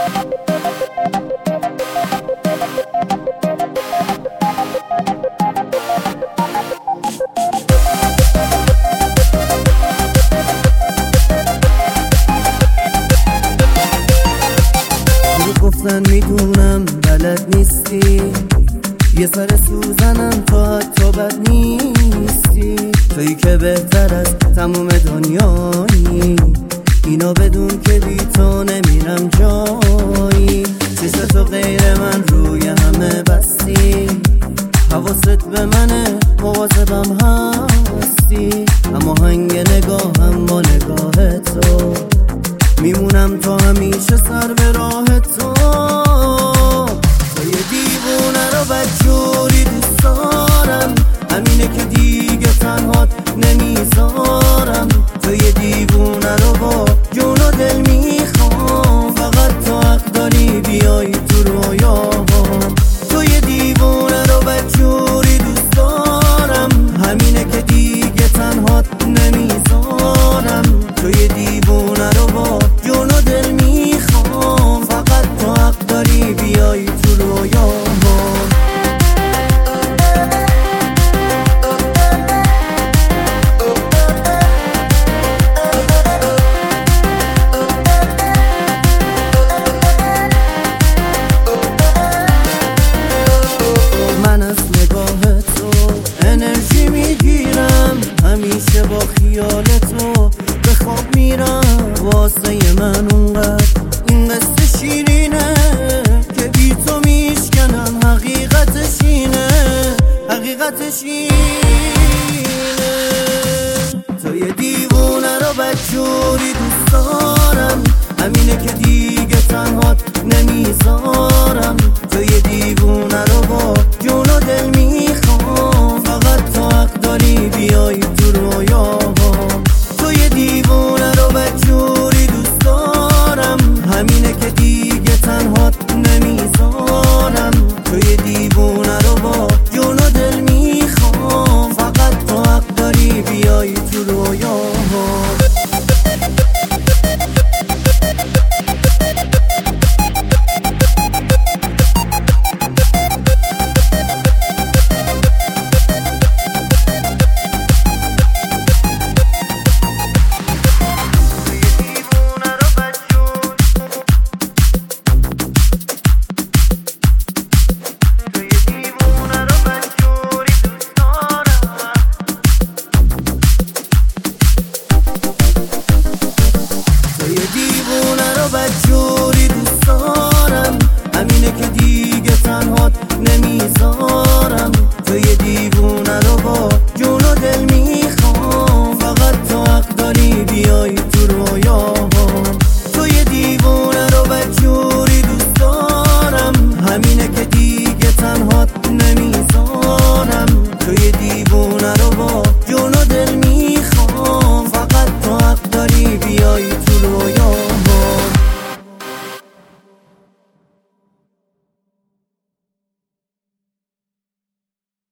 گفتن میدونم بلد نیستی، یه سر سوزنم تو حتی بد نیستی. تویی که بهتر از تموم دنیایی، اینا بدون که بی تو نمیرم جایی. چشم تو غیر من روی همه بستی، حواست به منه مواظبم هستی. اما هنگ نگاهم با نگاه تو، میمونم تا همیشه سر به راه تو. تو یه دیوونه رو بدجوری دوست دارم، همینه که دیگه تنهات نمیذارم. تو یه دیوونه رو با جون و دل میخوام، فقط تو حق داری بیای تو رویاهام. تو یه دیوونه رو بدجوری دوست دارم، همینه که دیگه تنهات نمیذارم. تو یه دیوونه رو با جون و دل میخوام، فقط تو حق داری بیای تو رویاهام. من از نگاه تو انرژی میگیرم، همیشه با خیال تو به خواب میرم. واسه من اونقدر این قصه شیرینه که بی تو میشکنم. حقیقتش اینه، حقیقتش اینه. تو یه دیوونه رو بدجوری دوست دارم، همینه که دیگه تنهات نمیذارم. تو یه دیوونه رو با جون و دل میخوام، فقط تو حق داری بیای